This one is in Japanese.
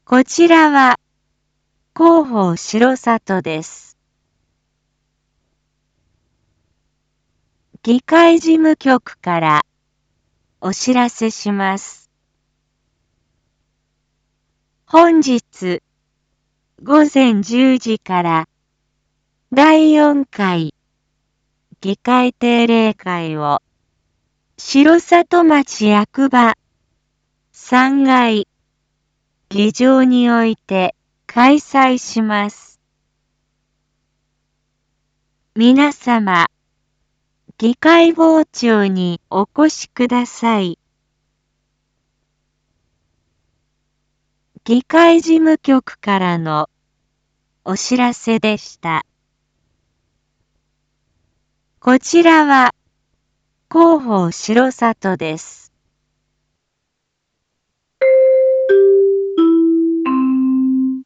こちらは広報城里です。議会事務局からお知らせします。本日午前10時から第4回議会定例会を城里町役場3階議場において開催します。皆様、議会傍聴にお越しください。議会事務局からのお知らせでした。こちらは広報城里です。